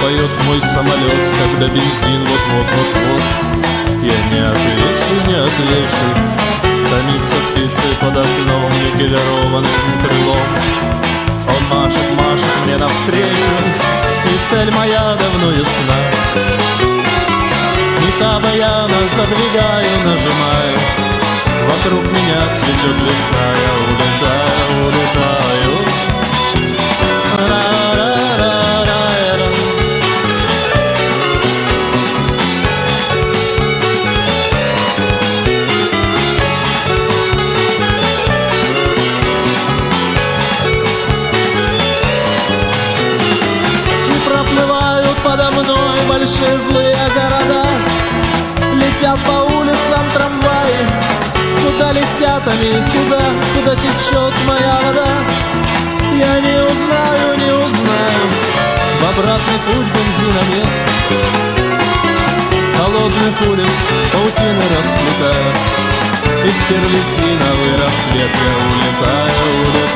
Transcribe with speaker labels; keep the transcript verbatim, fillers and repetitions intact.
Speaker 1: поет мой самолет, когда бензин вот-вот-вот-вот. Я не отвечу, не отвечу. Томится птицей под окном никелированным крылом. Он машет, машет мне навстречу, и цель моя давно ясна. Мета баяна задвигаю, нажимаю. Вокруг меня цветет весна, я улетаю, улетаю. И проплывают подо мной большие злые города. Летят по улицам трамваи. Куда летят они, куда, куда течет моя вода? Я не узнаю, не узнаю. В обратный путь бензина нет. Холодных улиц паутины расплетая, и в перлитиновый рассвет я улетаю, улетаю.